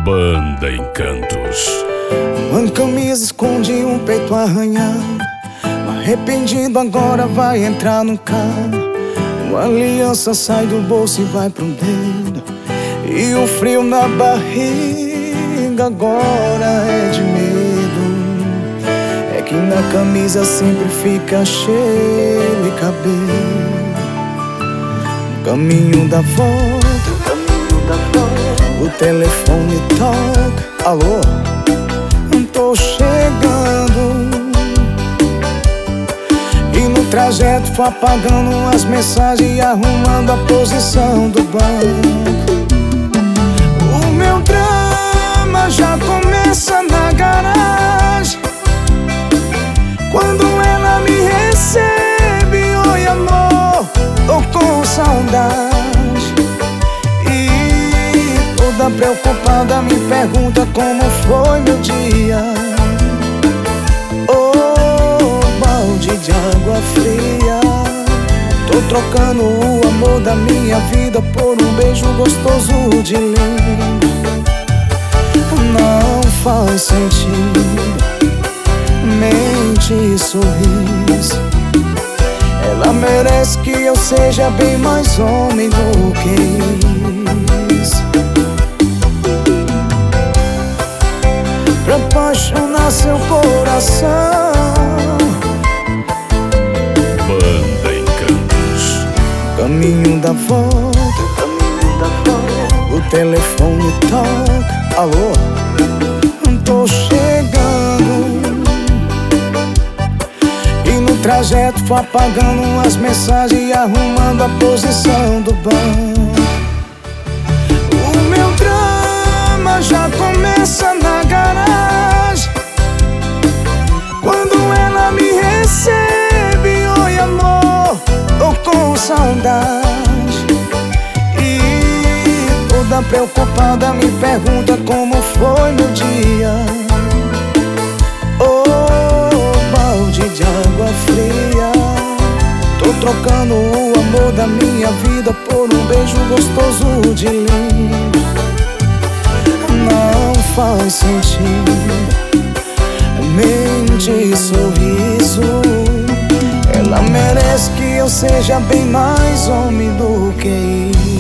Banda Encantos. Uma camisa esconde um peito arranhado. Arrependido agora vai entrar no carro. Uma aliança sai do bolso e vai pro dedo. E o frio na barriga agora é de medo. É que na camisa sempre fica cheio de cabelo. No caminho da volta, o telefone toca. Alô, tô chegando. E no trajeto vou apagando as mensagens e arrumando a posição do banco. O meu drama já começa na garagem. Quando ela me recebe, oi amor, tô com saudade. Toda preocupada me pergunta como foi meu dia. Oh, balde de água fria. Tô trocando o amor da minha vida por um beijo gostoso de língua. Não faz sentido mente e sorriso. Ela merece que eu seja bem mais homem do que isso. Pra apaixonar seu coração. Banda Encantos. Caminho da volta, o telefone toca. Alô, tô chegando. E no trajeto vou apagando as mensagens e arrumando a posição do banco. O meu drama já começa na garagem. Quando ela me recebe, oi amor, tô com saudade. E toda preocupada me pergunta como foi meu dia. Oh, balde de água fria. Tô trocando o amor da minha vida por um beijo gostoso de língua. Não faz sentido mente e sorriso. Ela merece que eu seja bem mais homem do que isso.